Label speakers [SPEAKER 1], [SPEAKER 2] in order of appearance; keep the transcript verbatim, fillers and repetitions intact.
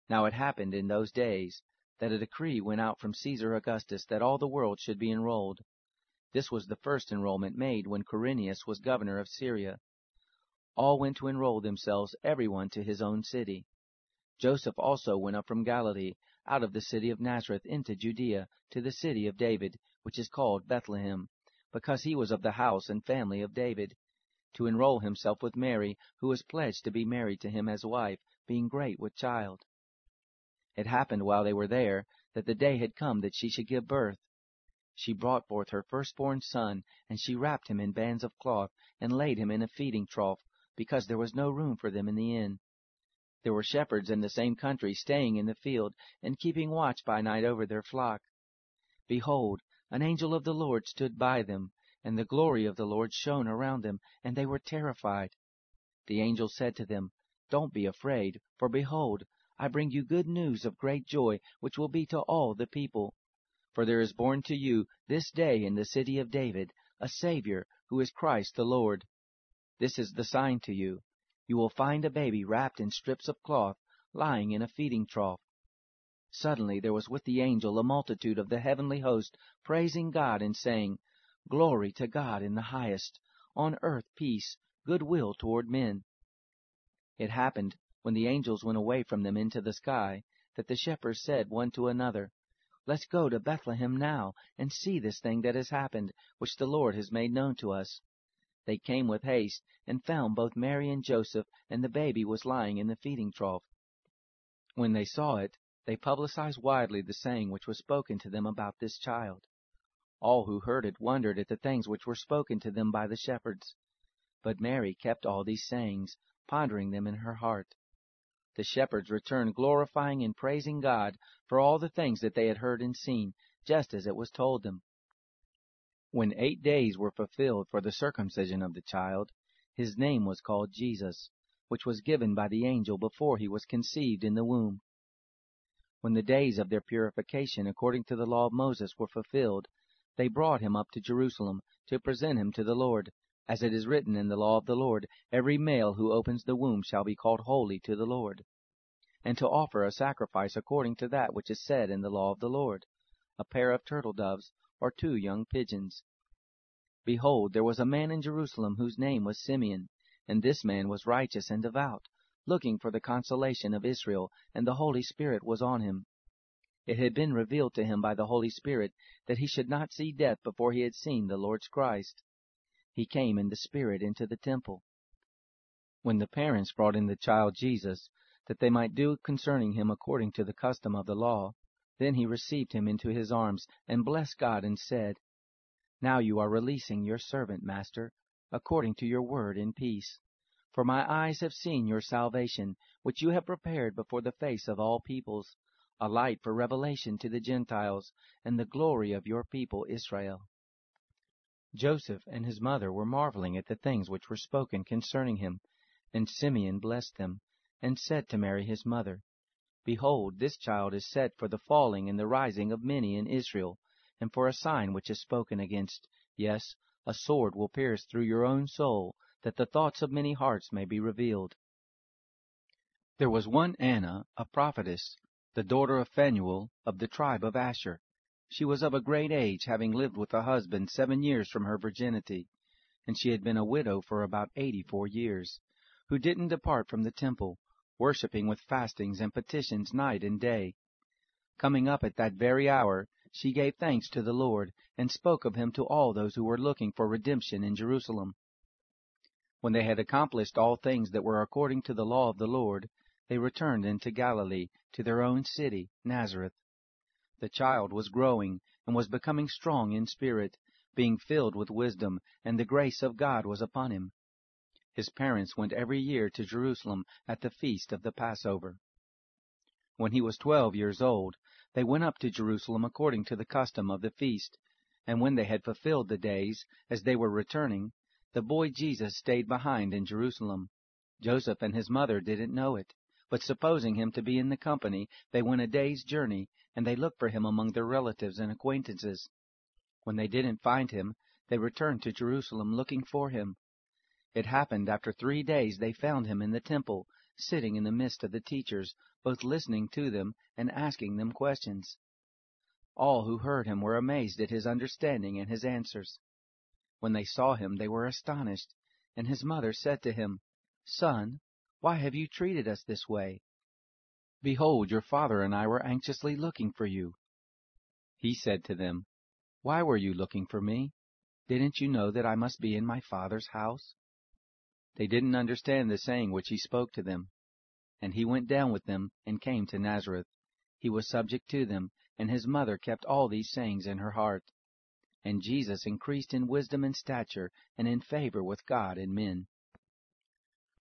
[SPEAKER 1] Now it happened in those days that a decree went out from Caesar Augustus that all the world should be enrolled. This was the first enrollment made when Quirinius was governor of Syria. All went to enroll themselves, every one to his own city. Joseph also went up from Galilee, out of the city of Nazareth into Judea, to the city of David, which is called Bethlehem, because he was of the house and family of David, to enroll himself with Mary, who was pledged to be married to him as wife, being great with child. It happened while they were there, that the day had come that she should give birth. She brought forth her firstborn son, and she wrapped him in bands of cloth, and laid him in a feeding trough, because there was no room for them in the inn. There were shepherds in the same country staying in the field, and keeping watch by night over their flock. Behold, an angel of the Lord stood by them, and the glory of the Lord shone around them, and they were terrified. The angel said to them, Don't be afraid, for behold, I bring you good news of great joy, which will be to all the people. For there is born to you this day in the city of David a Savior, who is Christ the Lord. This is the sign to you. You will find a baby wrapped in strips of cloth, lying in a feeding trough. Suddenly there was with the angel a multitude of the heavenly host, praising God and saying, Glory to God in the highest, on earth peace, goodwill toward men. It happened, when the angels went away from them into the sky, that the shepherds said one to another, Let's go to Bethlehem now, and see this thing that has happened, which the Lord has made known to us. They came with haste, and found both Mary and Joseph, and the baby was lying in the feeding trough. When they saw it, they publicized widely the saying which was spoken to them about this child. All who heard it wondered at the things which were spoken to them by the shepherds. But Mary kept all these sayings, pondering them in her heart. The shepherds returned, glorifying and praising God for all the things that they had heard and seen, just as it was told them. When eight days were fulfilled for the circumcision of the child, his name was called Jesus, which was given by the angel before he was conceived in the womb. When the days of their purification according to the law of Moses were fulfilled, they brought him up to Jerusalem to present him to the Lord. As it is written in the law of the Lord, every male who opens the womb shall be called holy to the Lord. And to offer a sacrifice according to that which is said in the law of the Lord, a pair of turtle doves, or two young pigeons. Behold, there was a man in Jerusalem whose name was Simeon, and this man was righteous and devout, looking for the consolation of Israel, and the Holy Spirit was on him. It had been revealed to him by the Holy Spirit that he should not see death before he had seen the Lord's Christ. He came in the Spirit into the temple. When the parents brought in the child Jesus, that they might do concerning him according to the custom of the law, then he received him into his arms, and blessed God, and said, Now you are releasing your servant, Master, according to your word in peace. For my eyes have seen your salvation, which you have prepared before the face of all peoples, a light for revelation to the Gentiles, and the glory of your people Israel. Joseph and his mother were marveling at the things which were spoken concerning him, and Simeon blessed them, and said to Mary his mother, Behold, this child is set for the falling and the rising of many in Israel, and for a sign which is spoken against. Yes, a sword will pierce through your own soul, that the thoughts of many hearts may be revealed. There was one Anna, a prophetess, the daughter of Phanuel, of the tribe of Asher. She was of a great age, having lived with a husband seven years from her virginity, and she had been a widow for about eighty-four years, who didn't depart from the temple, worshipping with fastings and petitions night and day. Coming up at that very hour, she gave thanks to the Lord, and spoke of him to all those who were looking for redemption in Jerusalem. When they had accomplished all things that were according to the law of the Lord, they returned into Galilee, to their own city, Nazareth. The child was growing, and was becoming strong in spirit, being filled with wisdom, and the grace of God was upon him. His parents went every year to Jerusalem at the feast of the Passover. When he was twelve years old, they went up to Jerusalem according to the custom of the feast. And when they had fulfilled the days, as they were returning, the boy Jesus stayed behind in Jerusalem. Joseph and his mother didn't know it, but supposing him to be in the company, they went a day's journey, and they looked for him among their relatives and acquaintances. When they didn't find him, they returned to Jerusalem looking for him. It happened after three days they found him in the temple, sitting in the midst of the teachers, both listening to them and asking them questions. All who heard him were amazed at his understanding and his answers. When they saw him, they were astonished, and his mother said to him, "Son, why have you treated us this way? Behold, your father and I were anxiously looking for you." He said to them, "Why were you looking for me? Didn't you know that I must be in my Father's house?" They didn't understand the saying which he spoke to them. And he went down with them and came to Nazareth. He was subject to them, and his mother kept all these sayings in her heart. And Jesus increased in wisdom and stature, and in favor with God and men.